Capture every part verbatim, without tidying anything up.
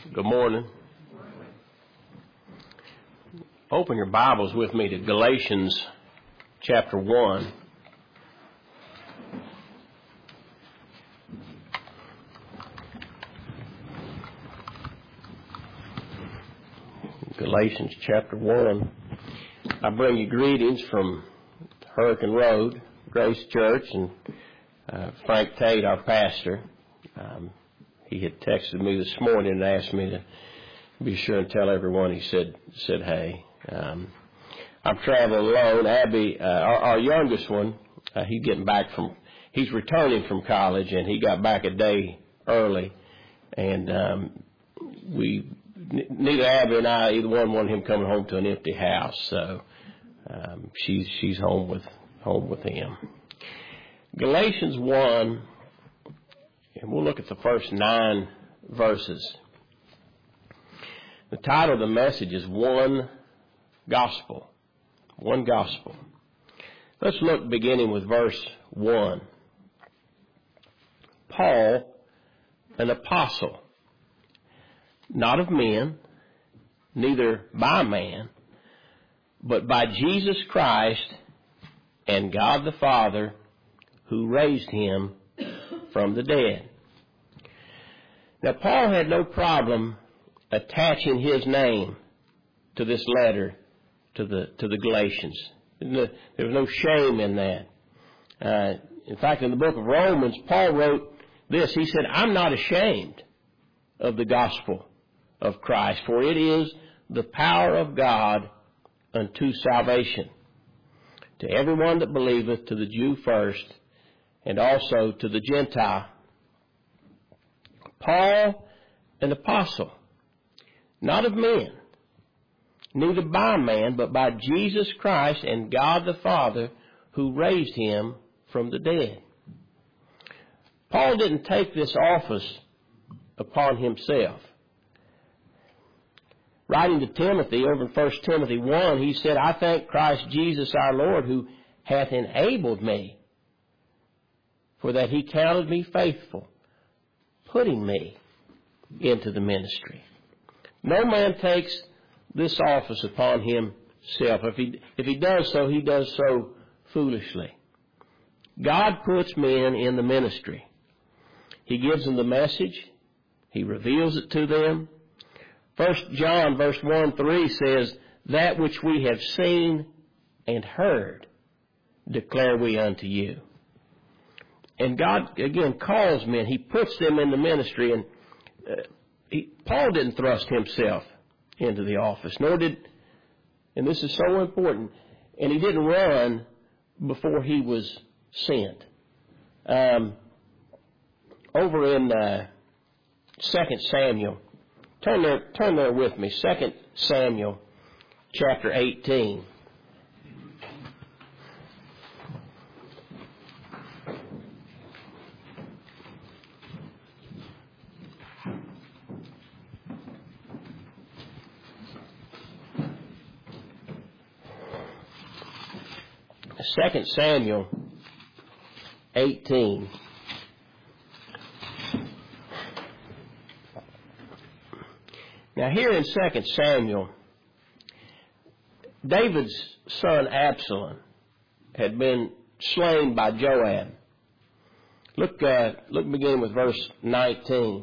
Good morning. Open your Bibles with me to Galatians chapter one. Galatians chapter one. I bring you greetings from Hurricane Road, Grace Church, and uh, Frank Tate, our pastor. Um, he had texted me this morning and asked me to be sure and tell everyone he said said hey. Um, I'm traveling alone. Abby, uh, our, our youngest one, uh, he's getting back from, he's returning from college, and he got back a day early, and um, we, neither Abby and I, either one wanted him coming home to an empty house, so um, she's she's home with home with him. Galatians one, and we'll look at the first nine verses. The title of the message is One Gospel. One Gospel. Let's look beginning with verse one. Paul, an apostle, not of men, neither by man, but by Jesus Christ and God the Father, who raised him from the dead. Now, Paul had no problem attaching his name to this letter to the to the Galatians. There was no shame in that. Uh, in fact, in the book of Romans, Paul wrote this. He said, I'm not ashamed of the gospel of Christ, for it is the power of God unto salvation, to everyone that believeth, to the Jew first, and also to the Gentile. Paul, an apostle, not of men, neither by man, but by Jesus Christ and God the Father, who raised him from the dead. Paul didn't take this office upon himself. Writing to Timothy over in First Timothy one, he said, I thank Christ Jesus our Lord, who hath enabled me, for that he counted me faithful, putting me into the ministry. No man takes this office upon himself. If he, if he does so, he does so foolishly. God puts men in the ministry. He gives them the message. He reveals it to them. First John verse one three says, that which we have seen and heard declare we unto you. And God, again, calls men. He puts them in the ministry. And uh, he, Paul didn't thrust himself into the office, nor did, and this is so important, and he didn't run before he was sent. Um, over in uh, Second Samuel, turn there, turn there with me, Second Samuel chapter eighteen. Second Samuel eighteen. Now here in Second Samuel, David's son Absalom had been slain by Joab. Look, uh, look beginning with verse nineteen.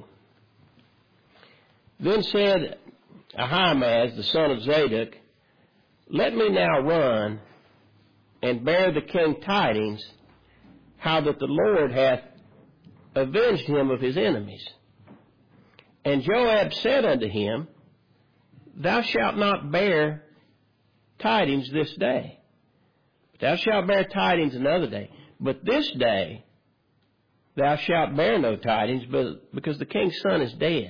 Then said Ahimaaz, the son of Zadok, let me now run and bear the king tidings, how that the Lord hath avenged him of his enemies. And Joab said unto him, thou shalt not bear tidings this day, but thou shalt bear tidings another day. But this day thou shalt bear no tidings, but because the king's son is dead.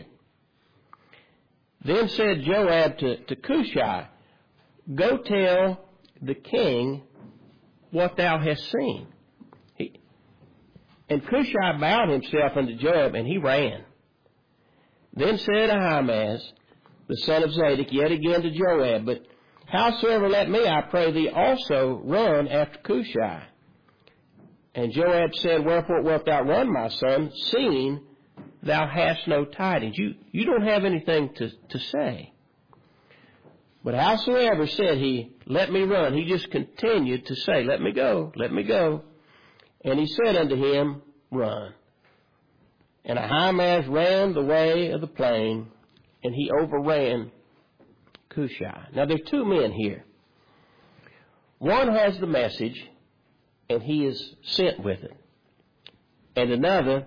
Then said Joab to, to Cushai, go tell the king what thou hast seen. He, and Cushai bowed himself unto Joab, and he ran. Then said Ahimaaz, the son of Zadok, yet again to Joab, but howsoever let me, I pray thee, also run after And Joab said, wherefore wilt thou run, my son, seeing thou hast no tidings. You, you don't have anything to, to say. But howsoever said he, let me run, he just continued to say, let me go, let me go. And he said unto him, run. And Ahimaaz ran the way of the plain, and he overran Cushai. Now, there are two men here. One has the message, and he is sent with it. And another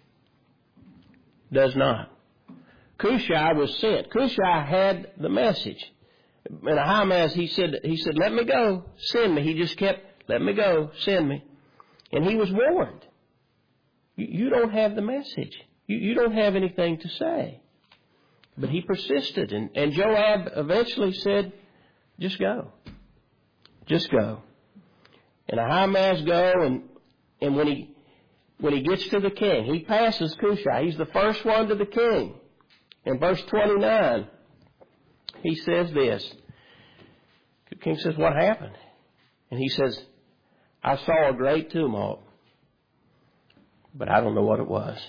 does not. Cushai was sent. Cushai had the message. And Ahimaaz, he said, he said, let me go, send me. He just kept, let me go, send me. And he was warned. You, you don't have the message. You, you don't have anything to say. But he persisted. And, and Joab eventually said, just go. Just go. And Ahimaaz go, and, and when he, when he gets to the king, he passes Cushai. He's the first one to the king. In verse twenty-nine, he says this. The king says, what happened? And he says, I saw a great tumult, but I don't know what it was.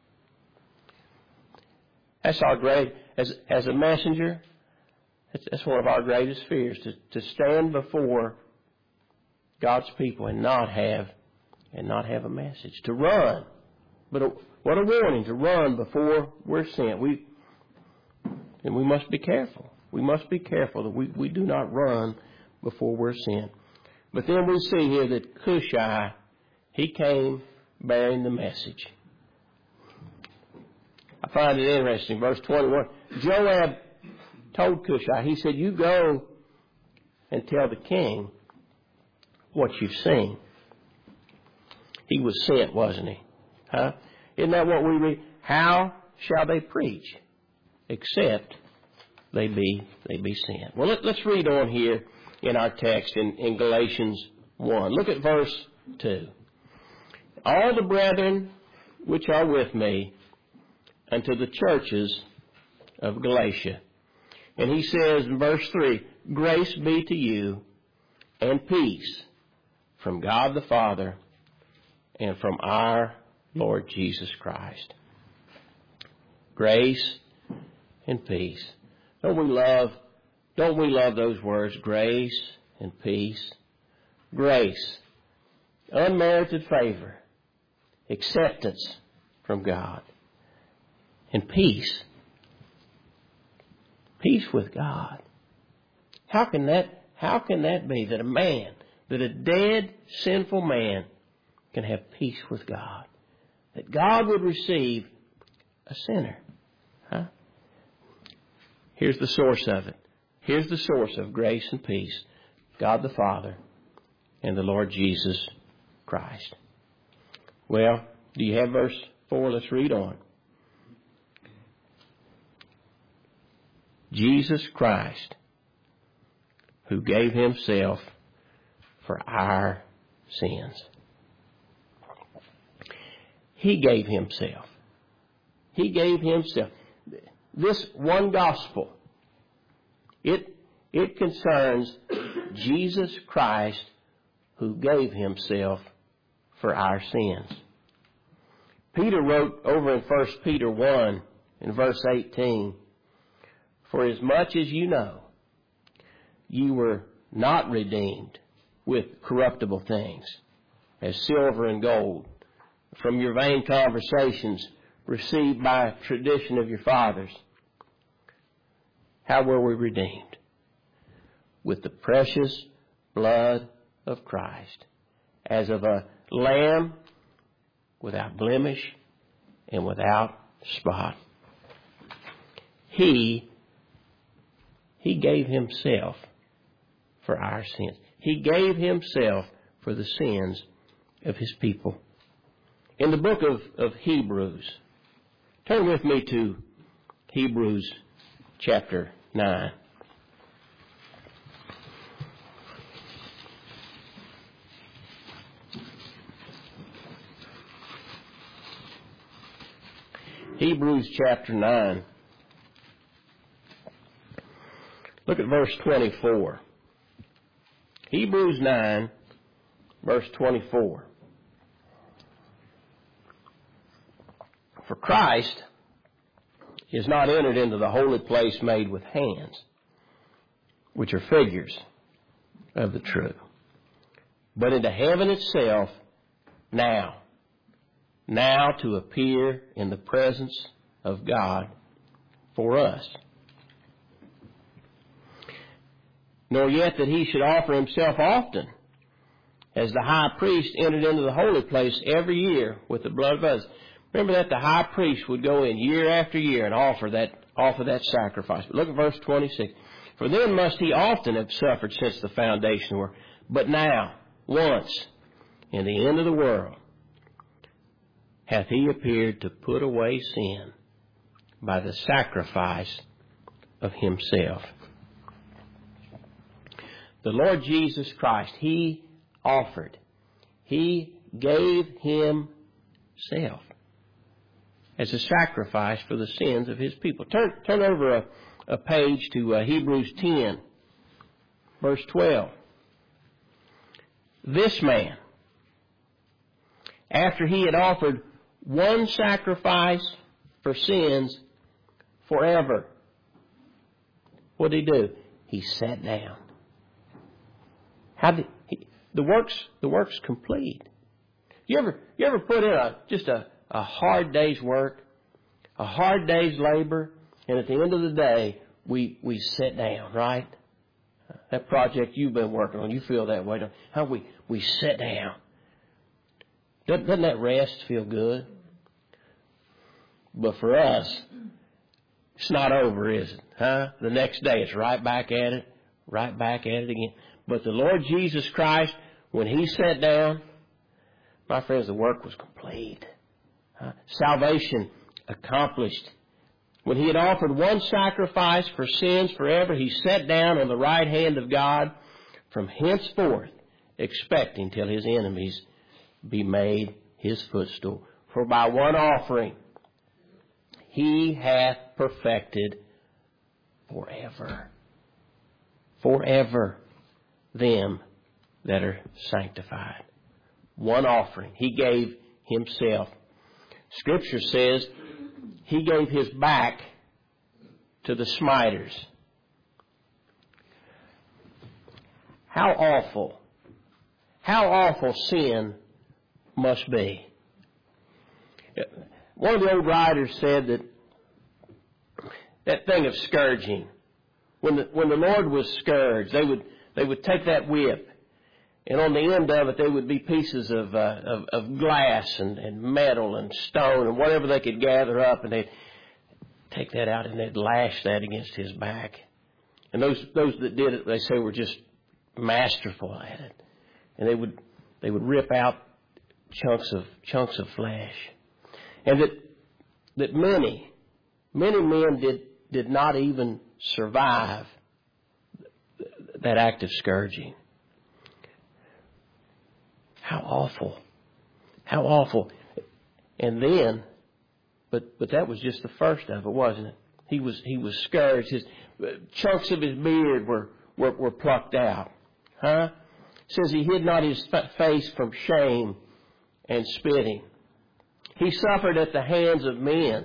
That's our great, as, as a messenger, that's, that's one of our greatest fears, to, to stand before God's people and not have, and not have a message. To run. But a, what a warning, to run before we're sent. We, and we must be careful. We must be careful that we, we do not run before we're sent. But then we see here that Cushai, he came bearing the message. I find it interesting. Verse twenty-one, Joab told Cushai, he said, you go and tell the king what you've seen. He was sent, wasn't he? Huh? Isn't that what we read? How shall they preach except they be they be sent? Well, let, let's read on here in our text in, in Galatians one. Look at verse two. All the brethren which are with me unto the churches of Galatia. And he says in verse three, grace be to you and peace from God the Father and from our Lord Jesus Christ. Grace and peace. Don't we love, don't we love those words? Grace and peace. Grace. Unmerited favor. Acceptance from God. And peace. Peace with God. How can that, how can that be that a man, that a dead, sinful man can have peace with God? That God would receive a sinner. Huh? Here's the source of it. Here's the source of grace and peace. God the Father and the Lord Jesus Christ. Well, do you have verse four? Let's read on. Jesus Christ, who gave himself for our sins. He gave himself. He gave himself. This one gospel, it, it concerns Jesus Christ who gave himself for our sins. Peter wrote over in First Peter one in verse eighteen, for as much as you know, you were not redeemed with corruptible things, as silver and gold, from your vain conversations received by tradition of your fathers. How were we redeemed? With the precious blood of Christ, as of a lamb without blemish and without spot. He, he gave himself for our sins. He gave himself for the sins of his people. In the book of, of Hebrews, turn with me to Hebrews chapter nine. Hebrews chapter nine. Look at verse twenty-four. Hebrews nine, verse twenty-four. For Christ is not entered into the holy place made with hands, which are figures of the true, but into heaven itself now, now to appear in the presence of God for us. Nor yet that he should offer himself often, as the high priest entered into the holy place every year with the blood of others. Remember that the high priest would go in year after year and offer that offer that sacrifice. But look at verse twenty-six. For then must he often have suffered since the foundation of the world. But now, once, in the end of the world, hath he appeared to put away sin by the sacrifice of himself. The Lord Jesus Christ, he offered. He gave himself as a sacrifice for the sins of his people. Turn, turn over a, a page to uh, Hebrews ten, verse twelve. This man, after he had offered one sacrifice for sins forever, what did he do? He sat down. How did he, the works the works complete? You ever you ever put in a just a, a hard day's work, a hard day's labor, and at the end of the day we we sit down, right? That project you've been working on, you feel that way, don't you? How we we sit down. Doesn't, doesn't that rest feel good? But for us, it's not over, is it? Huh? The next day it's right back at it, right back at it again. But the Lord Jesus Christ, when he sat down, my friends, the work was complete. Huh? Salvation accomplished. When he had offered one sacrifice for sins forever, he sat down on the right hand of God from henceforth, expecting till his enemies be made his footstool. For by one offering he hath perfected forever, forever them that are sanctified. One offering. He gave himself. Scripture says he gave his back to the smiters. How awful, how awful sin must be. One of the old writers said that that thing of scourging, when the, when the Lord was scourged, they would they would take that whip, and on the end of it there would be pieces of uh, of, of glass and, and metal and stone and whatever they could gather up, and they'd take that out and they'd lash that against his back. And those those that did it, they say, were just masterful at it, and they would they would rip out chunks of chunks of flesh, and that that many many men did did not even survive that act of scourging. How awful. How awful. And then, but but that was just the first of it, wasn't it? He was he was scourged. His chunks of his beard were were, were plucked out. Huh? It says he hid not his face from shame and spitting. He suffered at the hands of men.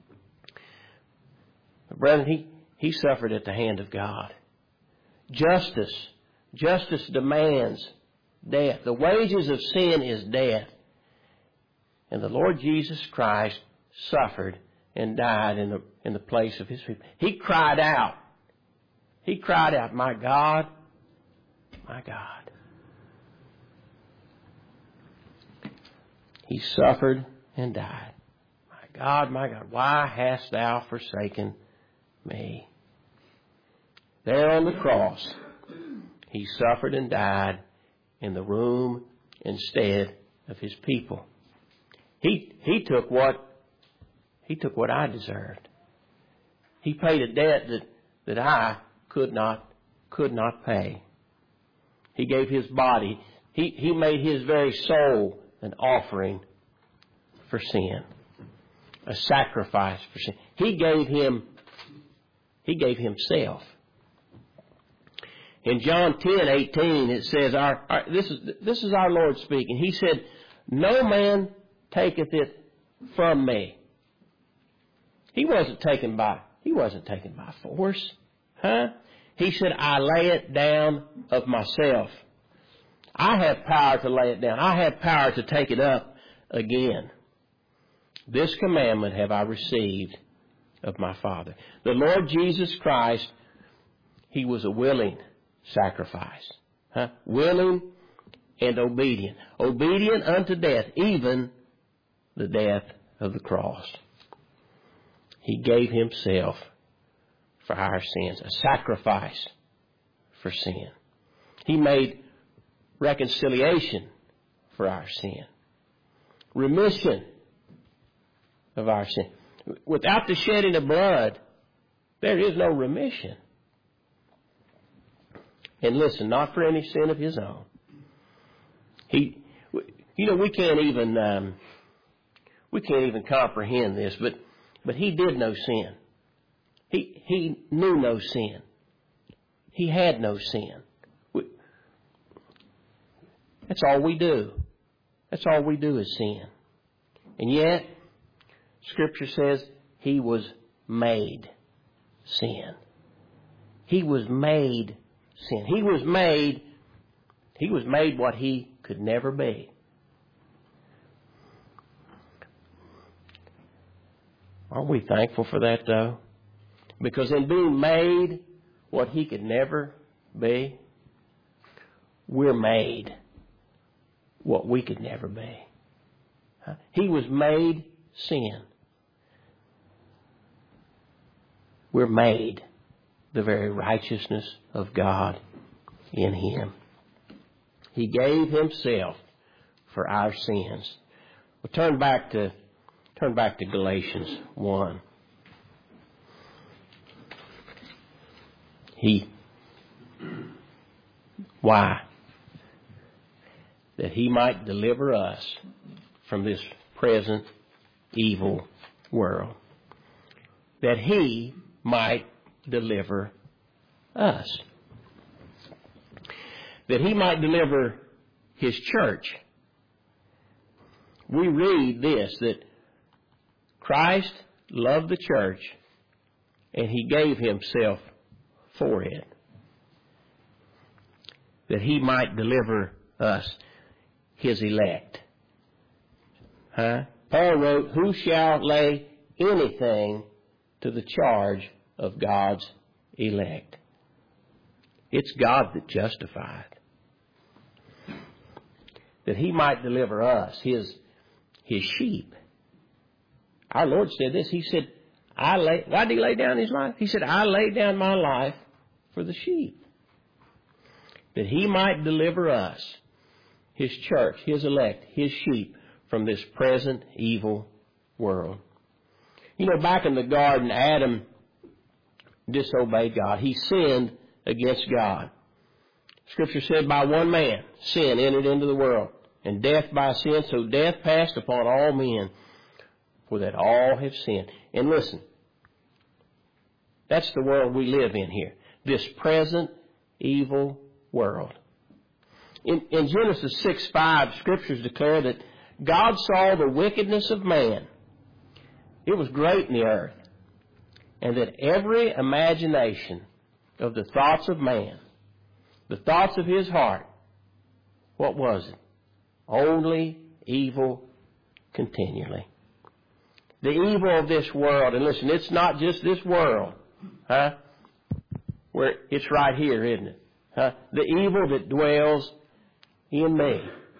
Brethren, he, he suffered at the hand of God. Justice. Justice demands death. The wages of sin is death. And the Lord Jesus Christ suffered and died in the, in the place of his people. He cried out. He cried out, my God, my God. He suffered and died. My God, my God, why hast thou forsaken me? There on the cross, he suffered and died in the room instead of his people. He he took what he took what I deserved. He paid a debt that, that I could not could not pay. He gave his body. He he made his very soul an offering for sin, a sacrifice for sin. He gave him he gave himself. In John ten eighteen, it says, our, our, this is this is our Lord speaking. He said, no man taketh it from me, He wasn't taken by, he wasn't taken by force. Huh? He said, I lay it down of myself. I have power to lay it down. I have power to take it up again. This commandment have I received of my Father. The Lord Jesus Christ, He was a willing sacrifice. Huh? Willing and obedient. Obedient unto death, even the death of the cross. He gave Himself for our sins, a sacrifice for sin. He made reconciliation for our sin, remission of our sin. Without the shedding of blood, there is no remission. And listen, not for any sin of His own. He, you know, we can't even um, we can't even comprehend this, but but He did no sin. He He knew no sin. He had no sin. We, that's all we do. That's all we do is sin. And yet, Scripture says He was made sin. He was made sin. He was made, He was made what He could never be. Aren't we thankful for that, though? Because in being made what He could never be, we're made what we could never be. He was made sin. We're made the very righteousness of God in Him. He gave Himself for our sins. Well, turn back to turn back to Galatians one. He why? That He might deliver us from this present evil world. That He might deliver us. That He might deliver His church. We read this, that Christ loved the church and He gave Himself for it. That He might deliver us, His elect. Huh? Paul wrote, who shall lay anything to the charge of God's elect? It's God that justified. That He might deliver us, His, His sheep. Our Lord said this. He said, I lay, why did He lay down His life? He said, I lay down my life for the sheep. That He might deliver us, His church, His elect, His sheep, from this present evil world. You know, back in the garden, Adam disobeyed God. He sinned against God. Scripture said, by one man, sin entered into the world, and death by sin, so death passed upon all men, for that all have sinned. And listen, that's the world we live in here. This present evil world. In, in Genesis six five, Scriptures declare that God saw the wickedness of man. It was great in the earth. And that every imagination of the thoughts of man, the thoughts of his heart, what was it? Only evil continually. The evil of this world, and listen, it's not just this world, huh? Where it's right here, isn't it? Huh? The evil that dwells in me.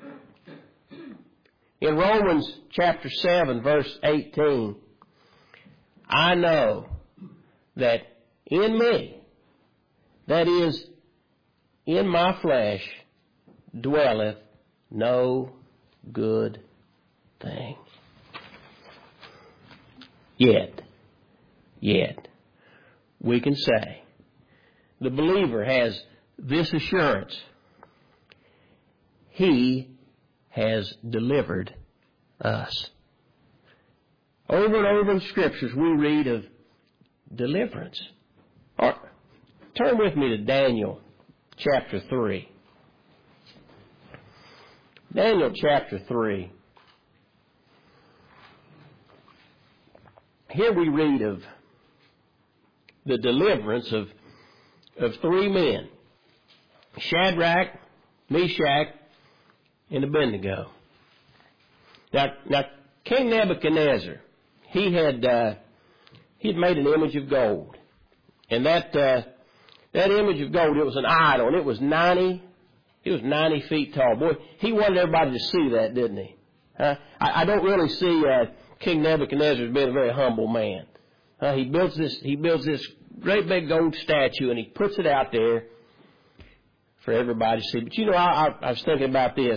In Romans chapter seven, verse eighteen, I know that in me, that is, in my flesh, dwelleth no good thing. Yet, yet, we can say, the believer has this assurance. He has delivered us. Over and over in Scriptures we read of deliverance. Or, turn with me to Daniel chapter three. Daniel chapter three. here we read of the deliverance of, of three men, Shadrach, Meshach, and Abednego. Now, now King Nebuchadnezzar, he had uh, he had made an image of gold, and that uh, that image of gold, it was an idol, and it was ninety it was ninety feet tall. Boy, he wanted everybody to see that, didn't he? Huh? I, I don't really see uh, King Nebuchadnezzar as being a very humble man. Uh, he builds this he builds this great big gold statue, and he puts it out there for everybody to see. But you know, I, I, I was thinking about this.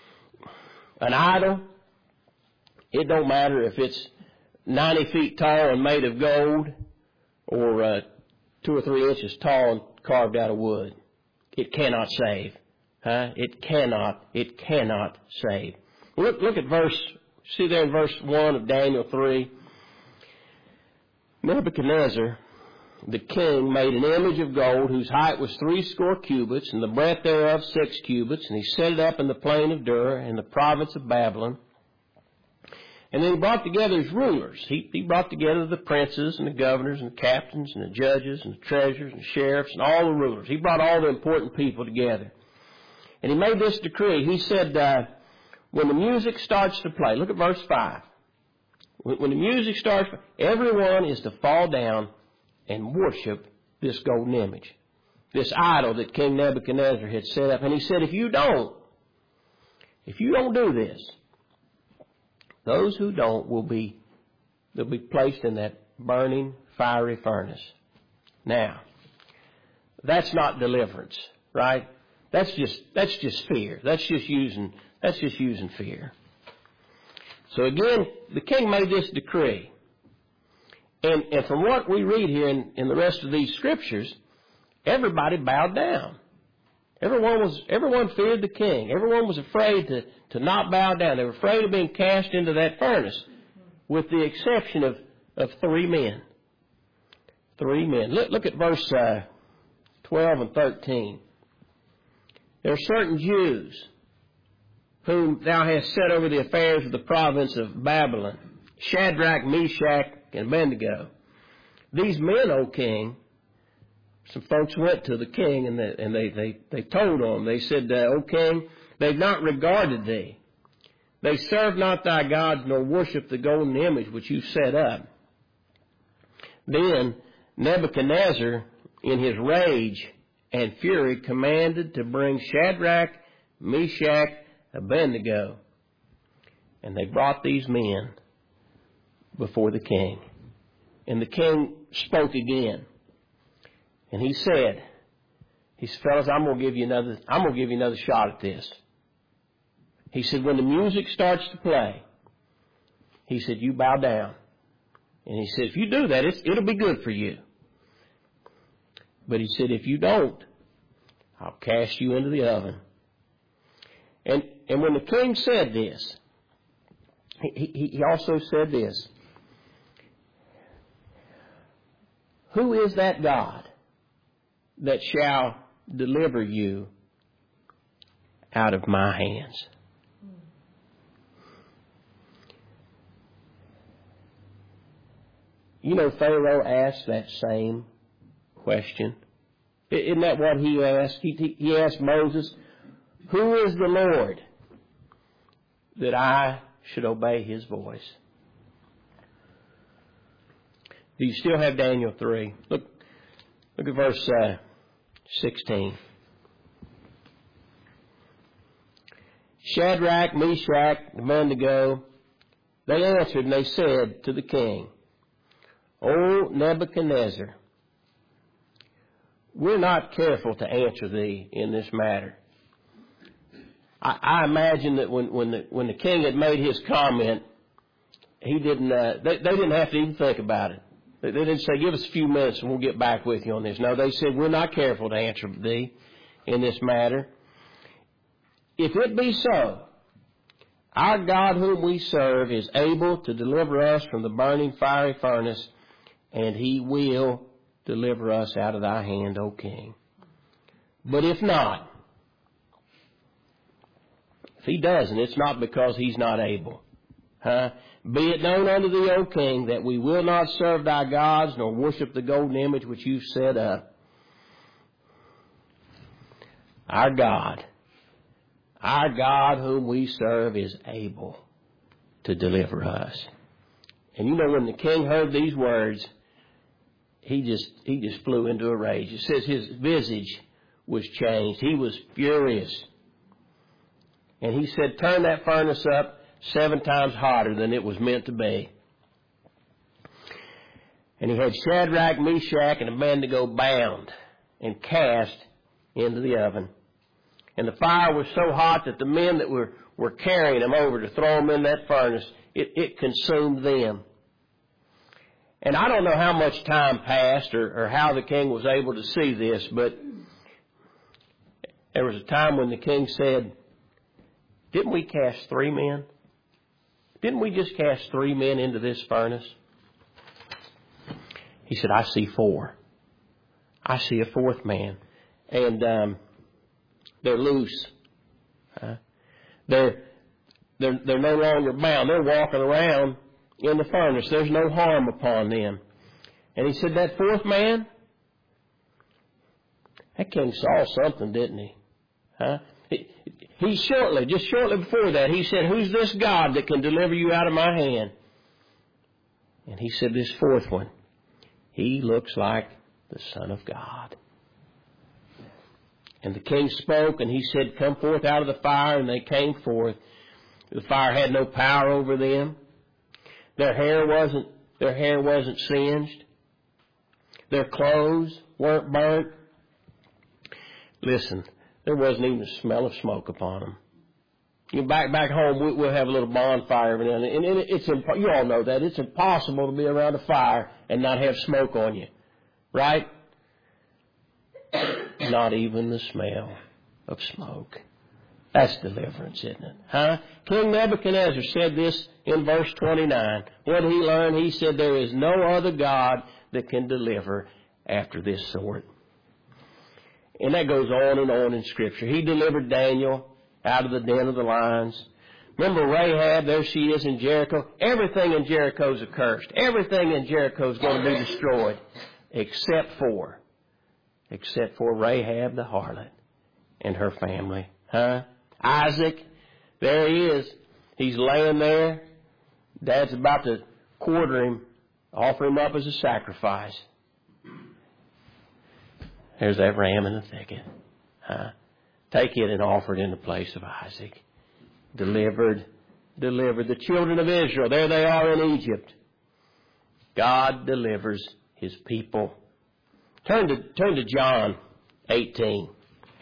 An idol, it don't matter if it's ninety feet tall and made of gold, or uh, two or three inches tall and carved out of wood. It cannot save. Huh? It cannot, it cannot save. Look, look at verse, see there in verse one of Daniel three. Nebuchadnezzar, the king, made an image of gold whose height was three score cubits, and the breadth thereof six cubits, and he set it up in the plain of Dura, in the province of Babylon. And then he brought together his rulers. He, he brought together the princes and the governors and the captains and the judges and the treasurers and sheriffs and all the rulers. He brought all the important people together. And he made this decree. He said, uh, when the music starts to play, look at verse five. When, when the music starts, everyone is to fall down and worship this golden image, this idol that King Nebuchadnezzar had set up. And he said, if you don't, if you don't do this, those who don't will be, they'll be placed in that burning, fiery furnace. Now, that's not deliverance, right? That's just, that's just fear. That's just using, that's just using fear. So again, the king made this decree. And, and from what we read here in, in the rest of these scriptures, everybody bowed down. Everyone was, everyone feared the king. Everyone was afraid to, to not bow down. They were afraid of being cast into that furnace, with the exception of, of three men. Three men. Look, look at verse uh, twelve and thirteen. There are certain Jews whom thou hast set over the affairs of the province of Babylon, Shadrach, Meshach, and Abednego. These men, O king, some folks went to the king and they, and they, they, they told him, they said, uh, O king, they've not regarded thee. They serve not thy gods, nor worship the golden image which you set up. Then Nebuchadnezzar, in his rage and fury, commanded to bring Shadrach, Meshach, Abednego. And they brought these men before the king. And the king spoke again. And he said, he said, fellas, I'm going to give you another, I'm going to give you another shot at this. He said, when the music starts to play, he said, you bow down. And he said, if you do that, it's, it'll be good for you. But he said, if you don't, I'll cast you into the oven. And, and when the king said this, he, he, he also said this. Who is that God that shall deliver you out of my hands? You know, Pharaoh asked that same question. Isn't that what he asked? He, he asked Moses, who is the Lord that I should obey his voice? Do you still have Daniel three? Look, look at verse uh, sixteen. Shadrach, Meshach, Abednego, they answered and they said to the king, O Nebuchadnezzar, we're not careful to answer thee in this matter. I, I imagine that when, when the when the king had made his comment, he didn't. Uh, they, they didn't have to even think about it. They, they didn't say, "Give us a few minutes and we'll get back with you on this." No, they said, "We're not careful to answer thee in this matter. If it be so, our God whom we serve is able to deliver us from the burning fiery furnace, and he will deliver us out of thy hand, O king. But if not, if he doesn't, it's not because he's not able. Huh? Be it known unto thee, O king, that we will not serve thy gods, nor worship the golden image which you set up. Our God, our God whom we serve is able to deliver us. And you know, when the king heard these words, he just, he just flew into a rage. It says his visage was changed. He was furious. And he said, turn that furnace up seven times hotter than it was meant to be. And he had Shadrach, Meshach, and Abednego bound and cast into the oven. And the fire was so hot that the men that were, were carrying them over to throw them in that furnace, it, it consumed them. And I don't know how much time passed or, or how the king was able to see this, but there was a time when the king said, didn't we cast three men? Didn't we just cast three men into this furnace? He said, I see four. I see a fourth man. And um, they're loose. Uh, they're, they're, they're no longer bound. They're walking around in the furnace. There's no harm upon them. And he said, that fourth man, that king saw something, didn't he? Huh? He, he shortly, just shortly before that, he said, who's this God that can deliver you out of my hand? And he said, this fourth one, he looks like the Son of God. And the king spoke, and he said, come forth out of the fire, and they came forth. The fire had no power over them. Their hair wasn't, their hair wasn't singed. Their clothes weren't burnt. Listen, there wasn't even a smell of smoke upon them. You know, back back home, we, we'll have a little bonfire every now and then, and it's impo- you all know that it's impossible to be around a fire and not have smoke on you, right? Not even the smell of smoke. That's deliverance, isn't it? Huh? King Nebuchadnezzar said this in verse twenty-nine. What he learned, he said, there is no other God that can deliver after this sort. And that goes on and on in Scripture. He delivered Daniel out of the den of the lions. Remember Rahab, there she is in Jericho. Everything in Jericho is accursed. Everything in Jericho is going to be destroyed except for, except for Rahab the harlot and her family. Huh? Isaac, there he is. He's laying there. Dad's about to quarter him, offer him up as a sacrifice. There's that ram in the thicket. Huh? Take it and offer it in the place of Isaac. Delivered, delivered. The children of Israel, there they are in Egypt. God delivers His people. Turn to, turn to John eighteen.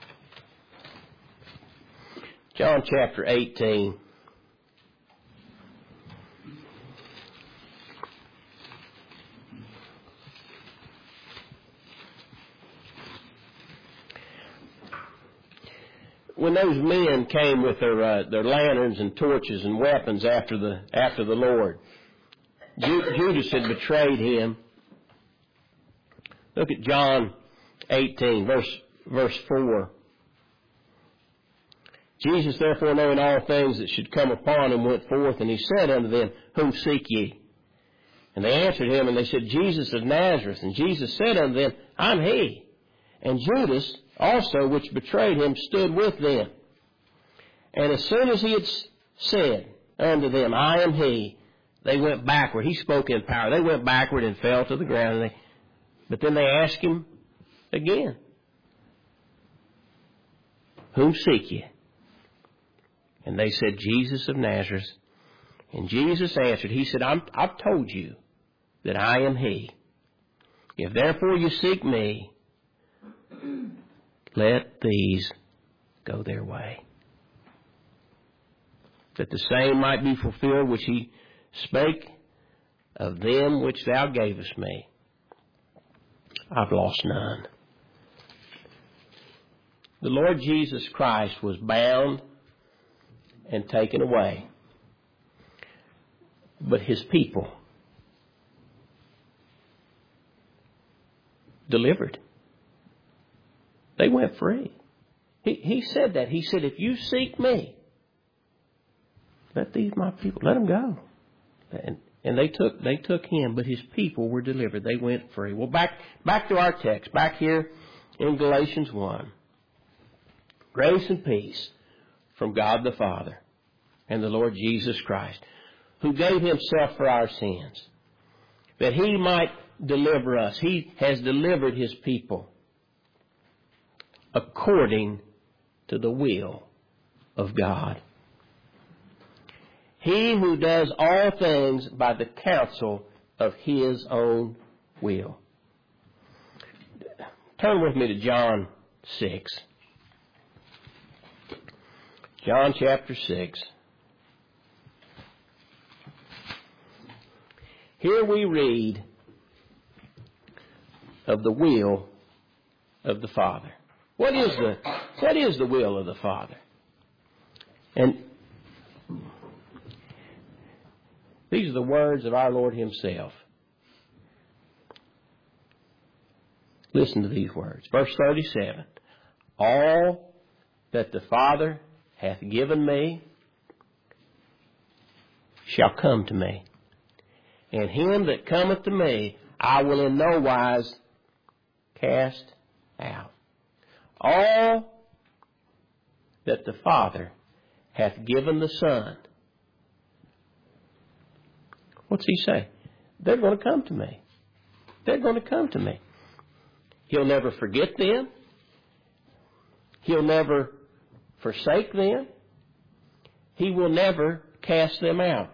John chapter eighteen. When those men came with their uh, their lanterns and torches and weapons after the after the Lord, Ju- Judas had betrayed him. Look at John eighteen, verse verse four. Jesus, therefore, knowing all things that should come upon him, went forth, and he said unto them, Whom seek ye? And they answered him, and they said, Jesus of Nazareth. And Jesus said unto them, I'm he. And Judas also, which betrayed him, stood with them. And as soon as he had said unto them, I am he, they went backward. He spoke in power. They went backward and fell to the ground. And they, but then they asked him again, Whom seek ye? And they said, Jesus of Nazareth. And Jesus answered, He said, I'm, I've told you that I am he. If therefore you seek me, let these go their way. That the same might be fulfilled which he spake of them which thou gavest me. I've lost none. The Lord Jesus Christ was bound and taken away. But his people delivered. They went free. He, he said that. He said, if you seek me, let these my people, let them go. And, and they took they took him, but his people were delivered. They went free. Well, back back to our text, back here in Galatians one. Grace and peace from God the Father and the Lord Jesus Christ, who gave himself for our sins, that he might deliver us. He has delivered his people according to the will of God. He who does all things by the counsel of his own will. Turn with me to John six. John chapter six. Here we read of the will of the Father. What is the, what is the will of the Father? And these are the words of our Lord himself. Listen to these words. Verse thirty-seven. All that the Father hath given me shall come to me. And him that cometh to me I will in no wise cast out. All that the Father hath given the Son. What's he say? They're going to come to me. They're going to come to me. He'll never forget them. He'll never forsake them. He will never cast them out.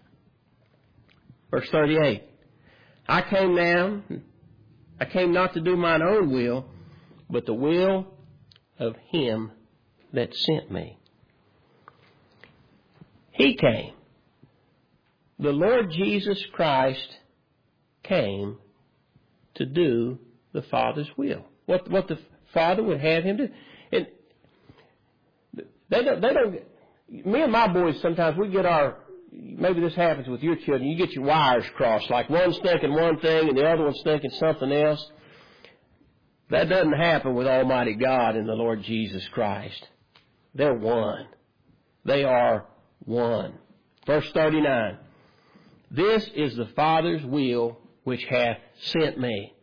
Verse thirty-eight. I came down, I came not to do mine own will, but the will of him that sent me. He came. The Lord Jesus Christ came to do the Father's will. What what the Father would have him do. And they don't, they don't, me and my boys sometimes, we get our, maybe this happens with your children, you get your wires crossed, like one's thinking one thing and the other one's thinking something else. That doesn't happen with Almighty God and the Lord Jesus Christ. They're one. They are one. Verse thirty-nine. This is the Father's will which hath sent me.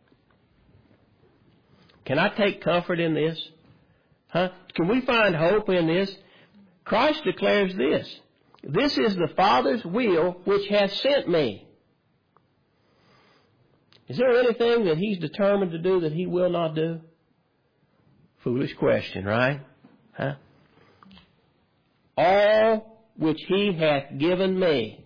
Can I take comfort in this? Huh? Can we find hope in this? Christ declares this. This is the Father's will which hath sent me. Is there anything that he's determined to do that he will not do? Foolish question, right? Huh? All which he hath given me,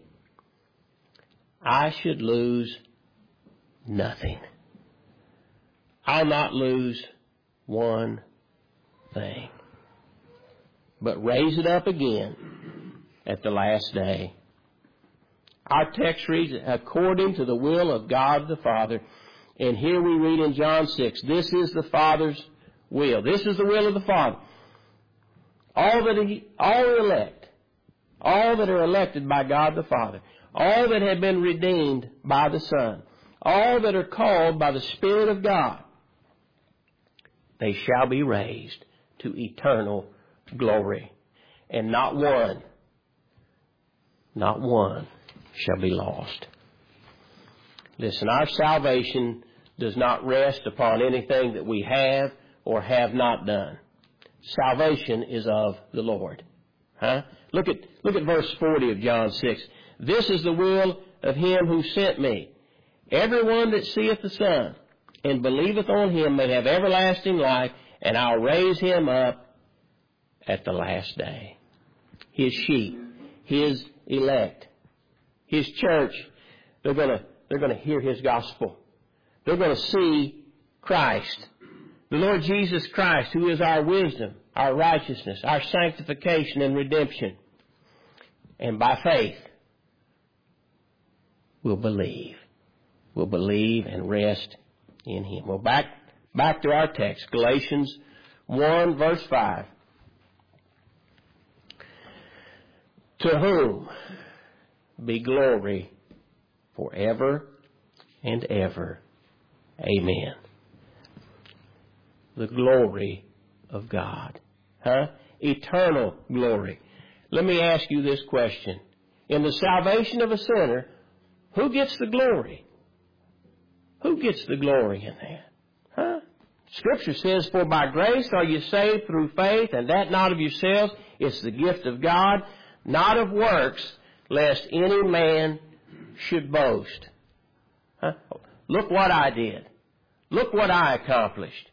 I should lose nothing. I'll not lose one thing, but raise it up again at the last day. Our text reads, according to the will of God the Father. And here we read in John six, this is the Father's will. This is the will of the Father. All that he, all elect, all that are elected by God the Father, all that have been redeemed by the Son, all that are called by the Spirit of God, they shall be raised to eternal glory. And not one, not one shall be lost. Listen, our salvation does not rest upon anything that we have or have not done. Salvation is of the Lord. Huh? Look at, look at verse forty of John six. This is the will of him who sent me. Everyone that seeth the Son and believeth on him may have everlasting life, and I'll raise him up at the last day. His sheep, his elect, his church, they're going to they're going to hear his gospel. They're going to see Christ, the Lord Jesus Christ, who is our wisdom, our righteousness, our sanctification and redemption. And by faith, we'll believe. We'll believe and rest in him. Well, back back to our text, Galatians one, verse five. To whom be glory forever and ever. Amen. The glory of God. Huh? Eternal glory. Let me ask you this question. in the salvation of a sinner, who gets the glory? Who gets the glory in that? Huh? Scripture says, for by grace are you saved through faith, and that not of yourselves. It's the gift of God, not of works, lest any man should boast. Huh? Look what I did. Look what I accomplished.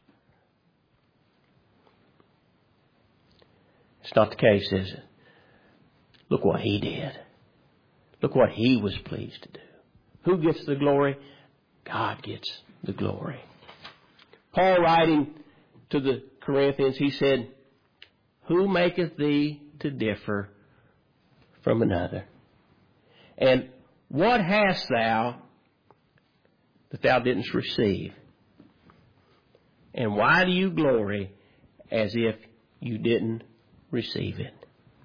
It's not the case, is it? Look what He did. Look what He was pleased to do. Who gets the glory? God gets the glory. Paul, writing to the Corinthians, he said, who maketh thee to differ from another? And what hast thou that thou didn't receive? And why do you glory as if you didn't receive it?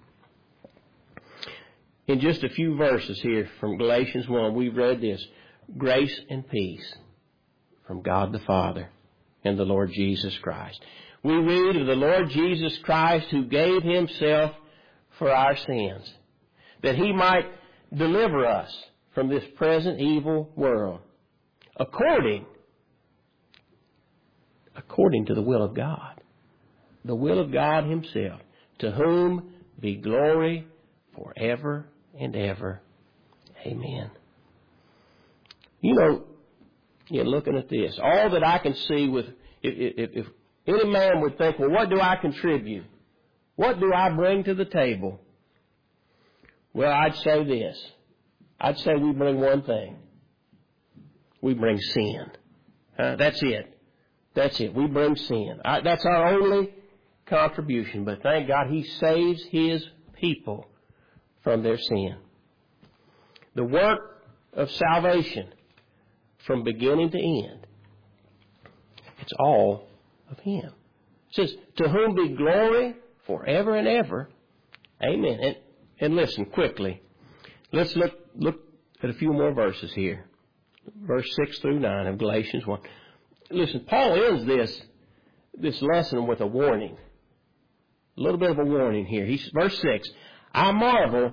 In just a few verses here from Galatians one, we've read this. Grace and peace from God the Father and the Lord Jesus Christ. We read of the Lord Jesus Christ who gave Himself for our sins, that He might deliver us from this present evil world, according, according to the will of God, the will of God Himself, to whom be glory forever and ever. Amen. You know, you're looking at this. All that I can see with, if, if, if any man would think, well, what do I contribute? What do I bring to the table? Well, I'd say this. I'd say we bring one thing. We bring sin. Uh, that's it. That's it. We bring sin. I, that's our only contribution. But thank God He saves His people from their sin. The work of salvation from beginning to end, it's all of Him. It says, to whom be glory forever and ever. Amen. And, and listen quickly. Let's look, look at a few more verses here. Verse six through nine of Galatians one. Listen, Paul ends this, this lesson with a warning. A little bit of a warning here. He's, verse six. I marvel,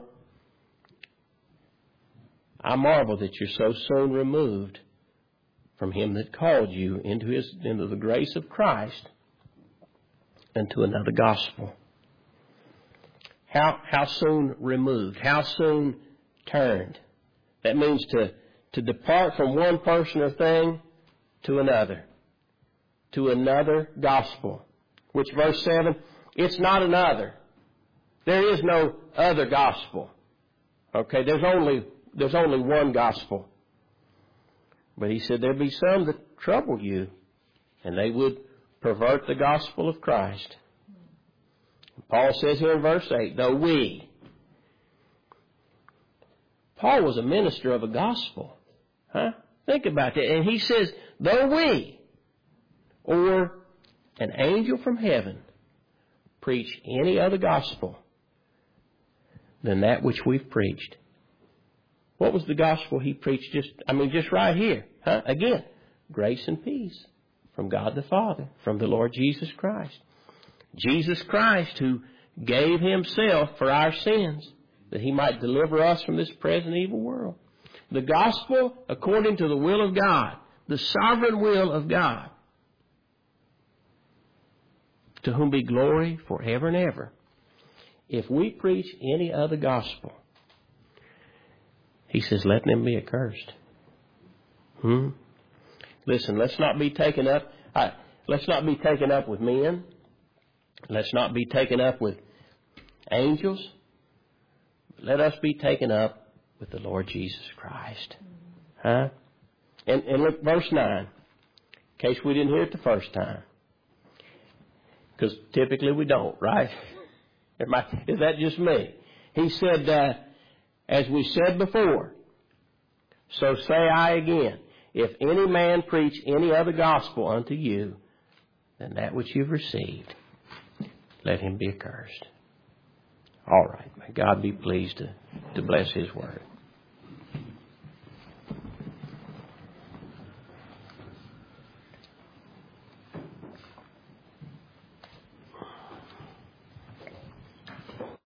I marvel that you're so soon removed from Him that called you into His, into the grace of Christ and to another gospel. How, how soon removed? How soon turned? That means to, to depart from one person or thing to another. To another gospel. Which verse seven, it's not another. There is no other gospel. Okay, there's only, there's only one gospel. But he said there'd be some that trouble you, and they would pervert the gospel of Christ. Paul says here in verse eight, though we. Paul was a minister of a gospel. Huh? Think about that. And he says, though we, or an angel from heaven, preach any other gospel than that which we've preached. What was the gospel he preached? Just, I mean, just right here. Huh? Again, grace and peace from God the Father, from the Lord Jesus Christ. Jesus Christ who gave Himself for our sins, that He might deliver us from this present evil world. The gospel according to the will of God, the sovereign will of God, to whom be glory forever and ever. If we preach any other gospel, He says, let them be accursed. Hmm? Listen, let's not be taken up. Uh, let's not be taken up with men. Let's not be taken up with angels. Let us be taken up with the Lord Jesus Christ. Huh? And, and look, verse nine. In case we didn't hear it the first time. Because typically we don't, right? Is that just me? He said, uh, as we said before, so say I again, if any man preach any other gospel unto you than that which you've received, let him be accursed. All right. May God be pleased to, to bless His word.